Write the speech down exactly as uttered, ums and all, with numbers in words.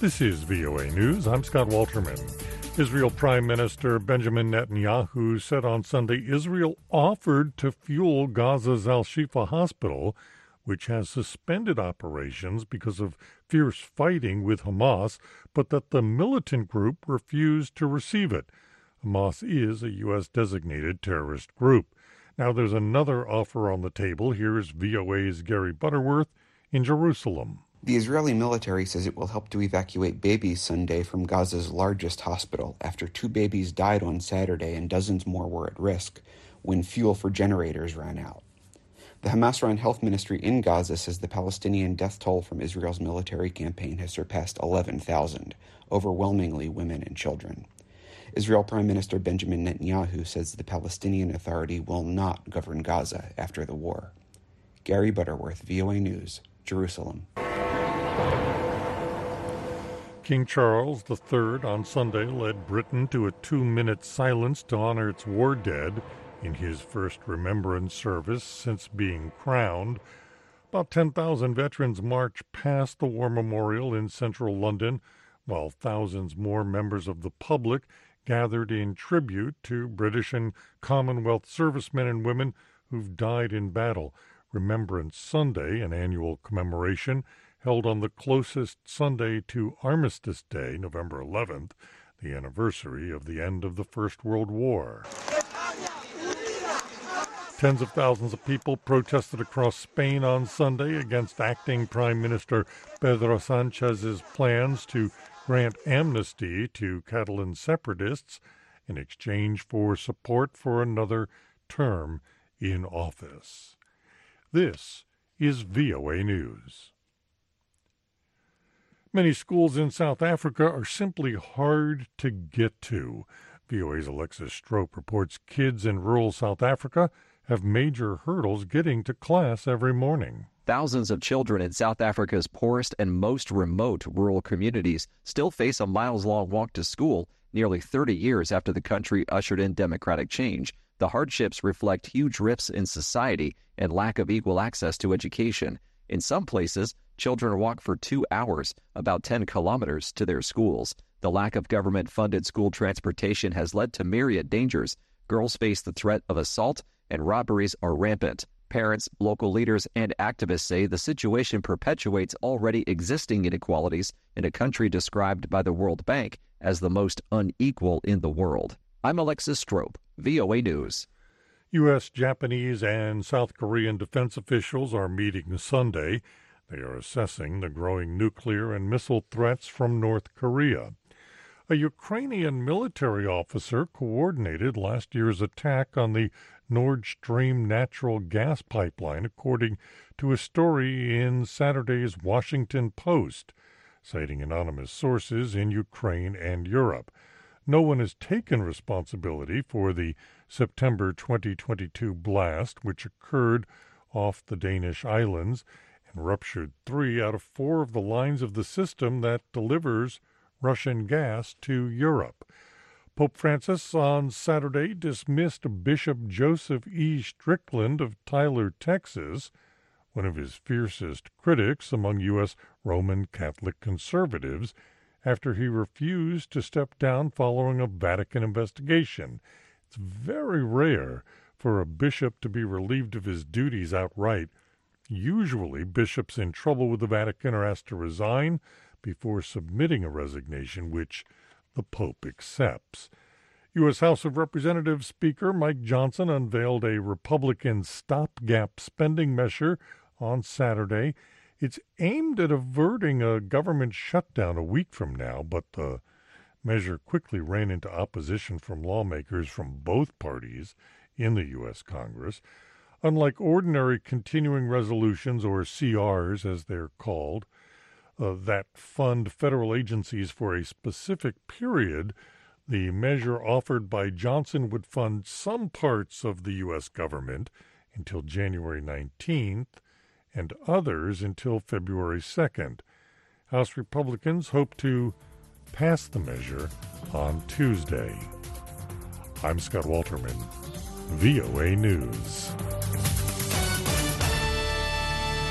This is V O A News. I'm Scott Walterman. Israel Prime Minister Benjamin Netanyahu said on Sunday Israel offered to fuel Gaza's Al-Shifa hospital, which has suspended operations because of fierce fighting with Hamas, but that the militant group refused to receive it. Hamas is a U S designated terrorist group. Now there's another offer on the table. Here's V O A's Gary Butterworth in Jerusalem. The Israeli military says it will help to evacuate babies Sunday from Gaza's largest hospital after two babies died on Saturday and dozens more were at risk when fuel for generators ran out. The Hamas-run health ministry in Gaza says the Palestinian death toll from Israel's military campaign has surpassed eleven thousand, overwhelmingly women and children. Israel Prime Minister Benjamin Netanyahu says the Palestinian Authority will not govern Gaza after the war. Gary Butterworth, V O A News, Jerusalem. King Charles the Third on Sunday led Britain to a two-minute silence to honor its war dead in his first remembrance service since being crowned. About ten thousand veterans marched past the war memorial in central London, while thousands more members of the public gathered in tribute to British and Commonwealth servicemen and women who've died in battle. Remembrance Sunday, an annual commemoration, held on the closest Sunday to Armistice Day, November eleventh, the anniversary of the end of the First World War. Tens of thousands of people protested across Spain on Sunday against acting Prime Minister Pedro Sanchez's plans to grant amnesty to Catalan separatists in exchange for support for another term in office. This is V O A News. Many schools in South Africa are simply hard to get to. V O A's Alexis Strope reports kids in rural South Africa have major hurdles getting to class every morning. Thousands of children in South Africa's poorest and most remote rural communities still face a miles-long walk to school nearly thirty years after the country ushered in democratic change. The hardships reflect huge rifts in society and lack of equal access to education. In some places, children walk for two hours, about ten kilometers, to their schools. The lack of government-funded school transportation has led to myriad dangers. Girls face the threat of assault, and robberies are rampant. Parents, local leaders, and activists say the situation perpetuates already existing inequalities in a country described by the World Bank as the most unequal in the world. I'm Alexis Strope, V O A News. U S, Japanese, and South Korean defense officials are meeting Sunday. They are assessing the growing nuclear and missile threats from North Korea. A Ukrainian military officer coordinated last year's attack on the Nord Stream natural gas pipeline, according to a story in Saturday's Washington Post, citing anonymous sources in Ukraine and Europe. No one has taken responsibility for the September twenty twenty-two blast, which occurred off the Danish islands and ruptured three out of four of the lines of the system that delivers Russian gas to Europe. Pope Francis on Saturday dismissed Bishop Joseph E. Strickland of Tyler, Texas, one of his fiercest critics among U S Roman Catholic conservatives, after he refused to step down following a Vatican investigation. It's very rare for a bishop to be relieved of his duties outright. Usually, bishops in trouble with the Vatican are asked to resign before submitting a resignation, which the Pope accepts. U S House of Representatives Speaker Mike Johnson unveiled a Republican stopgap spending measure on Saturday. It's aimed at averting a government shutdown a week from now, but the measure quickly ran into opposition from lawmakers from both parties in the U S Congress. Unlike ordinary continuing resolutions, or C Rs as they're called, uh, that fund federal agencies for a specific period, the measure offered by Johnson would fund some parts of the U S government until January nineteenth and others until February second. House Republicans hope to pass the measure on Tuesday. I'm Scott Walterman, V O A News.